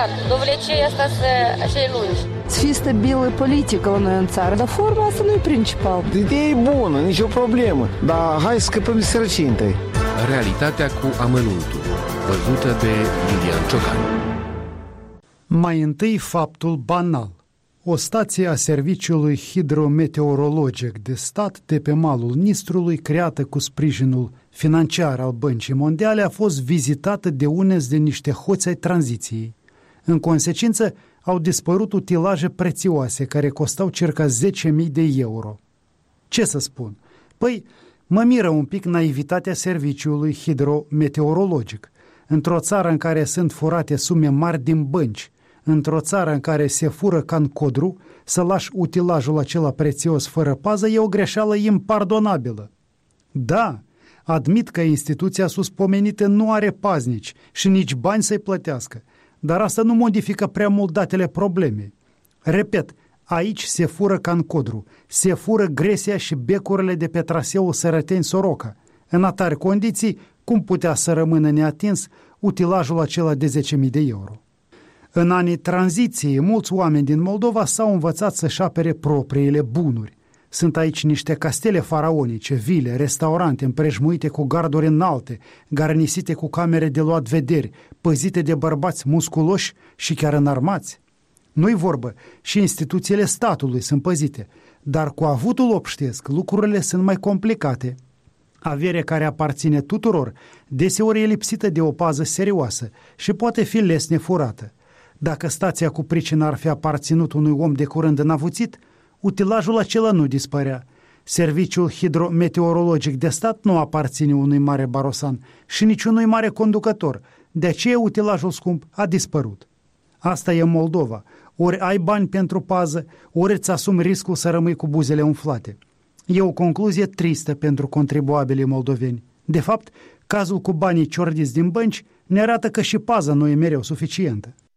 start. Довлече asta cei lungi. Să fie stabilă politică la noi în țară, dar forma asta nu e principal. Ideea e bună, nicio problemă, dar hai să scăpăm de sărăcie întâi. Realitatea cu amănuntul, văzută de Lilian Ciocan. Mai întâi faptul banal. O stație a Serviciului Hidrometeorologic de Stat de pe malul Nistrului, creată cu sprijinul financiar al Băncii Mondiale, a fost vizitată de unezi de niște hoți ai tranziției. În consecință, au dispărut utilaje prețioase care costau circa 10.000 de euro. Ce să spun? Păi, mă miră un pic naivitatea Serviciului Hidrometeorologic. Într-o țară în care sunt furate sume mari din bănci, într-o țară în care se fură ca în codru, să lași utilajul acela prețios fără pază e o greșeală impardonabilă. Da, admit că instituția suspomenită nu are paznici și nici bani să-i plătească, dar asta nu modifică prea mult datele problemei. Repet, aici se fură ca în codru, se fură gresia și becurile de pe traseul Sărăteni-Soroca. În atare condiții, cum putea să rămână neatins utilajul acela de 10.000 de euro? În anii tranziției, mulți oameni din Moldova s-au învățat să-și apere propriile bunuri. Sunt aici niște castele faraonice, vile, restaurante împrejmuite cu garduri înalte, garnisite cu camere de luat vederi, păzite de bărbați musculoși și chiar înarmați. Nu-i vorbă, și instituțiile statului sunt păzite, dar cu avutul obștesc lucrurile sunt mai complicate. Averea care aparține tuturor deseori e lipsită de o pază serioasă și poate fi lesne furată. Dacă stația cu pricină ar fi aparținut unui om de curând înavuțit, utilajul acela nu dispărea. Serviciul Hidrometeorologic de Stat nu aparține unui mare barosan și niciunui mare conducător, de aceea utilajul scump a dispărut. Asta e Moldova. Ori ai bani pentru pază, ori îți asumi riscul să rămâi cu buzele umflate. E o concluzie tristă pentru contribuabilii moldoveni. De fapt, cazul cu banii ciordiți din bănci ne arată că și paza nu e mereu suficientă.